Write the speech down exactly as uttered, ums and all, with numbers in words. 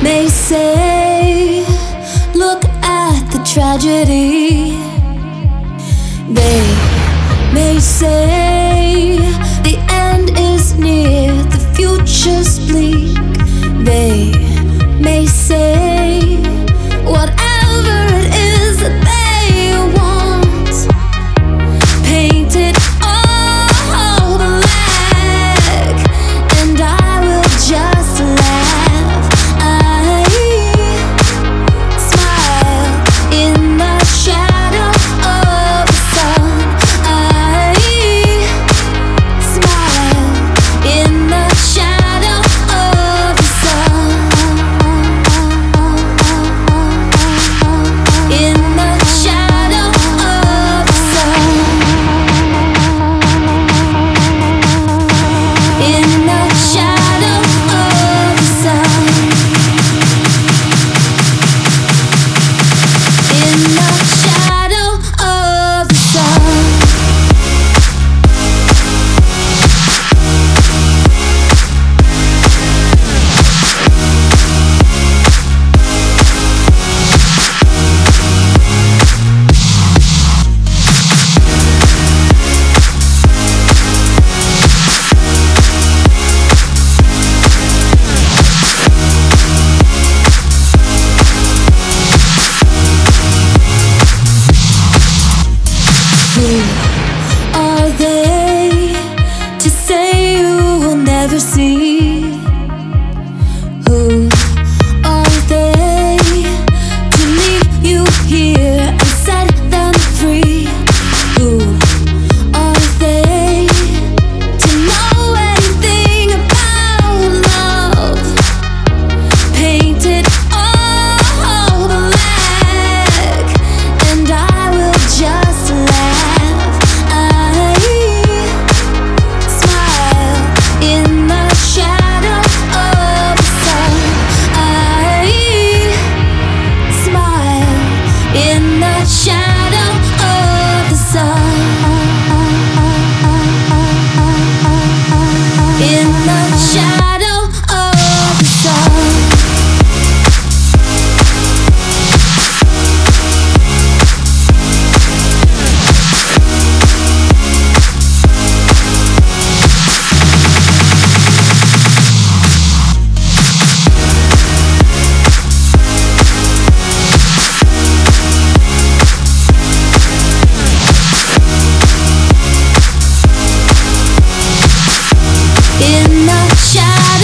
They say, look at the tragedy. They may say the end is near, the future's bleak. They may say whatever it is that they want, painted all black, and I will just laugh. I smile in the shadow of the sun. I smile in the shadow of the sun. In the shadow of the sun. In the shadow of the sun. In the shadow of the sun. Who are they to say you will never see? Who are they to leave you here and set them free? Who are they to know anything about love? Painted all black, and I will just laugh. I smile in the shadow of the sun. I smile in the shadow of the sun. In the shadow of the sun. In the shadow.